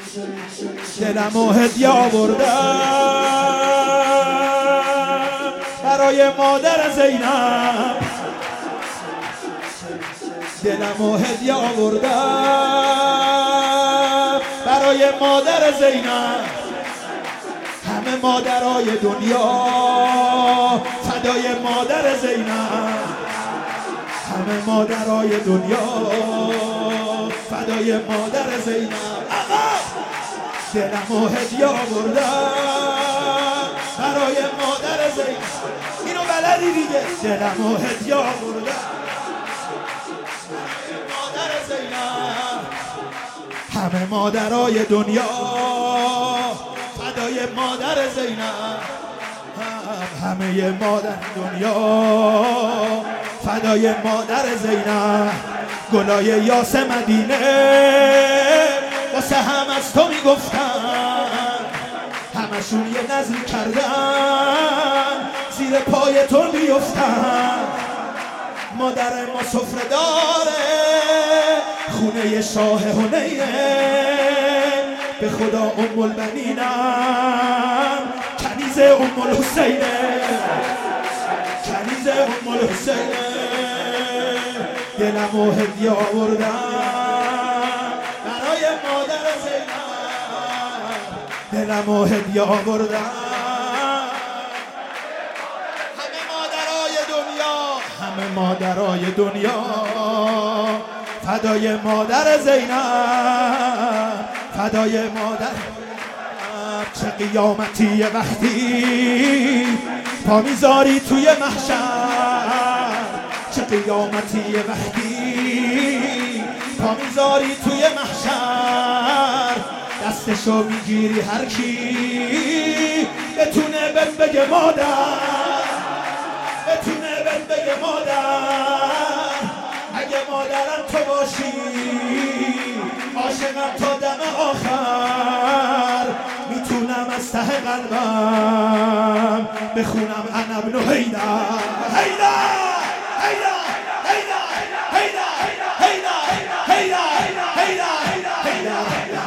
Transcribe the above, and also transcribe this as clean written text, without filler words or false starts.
دلمو هدیه آوردم برای مادر زینب، دلمو هدیه آوردم برای مادر زینب. همه مادرای دنیا فدای مادر زینب، همه مادرای دنیا فدای مادر زینب. دلمو هدیه آوردم برای مادر زینب. اینو بلدی دیگه. دلمو هدیه آوردم مادر زینب، همه مادرای دنیا فدای مادر زینب، همه مادر دنیا فدای مادر زینب. گلای یاس مدینه واسه هم از تو میگفتن، همشون یه نذری کردن زیر پای تو بیفتن. مادر ما سفره داره خونه شاه حنینه، به خدا ام البنینم کنیز ام الحسینه، کنیز ام الحسینه. دلمو هدیه آوردم برای مادر زینب، دلمو هدیه آوردم. همه مادرای دنیا، همه مادرای دنیا فدای مادر زینب، فدای مادر. چه قیامتی وقتی پا میذاری توی محشر، چه قیامتی وقتی پا میذاری توی محشر. دستشو میگیری هر کی بتونه بهم بگه مادر، بتونه بهم بگه مادر. اگه مادرم تو باشی عاشقم تا دم آخر، میتونم از ته قلبم بخونم انا ابن حیدر. حیدر حیدر حیدر حیدر حیدر حیدر حیدر حیدر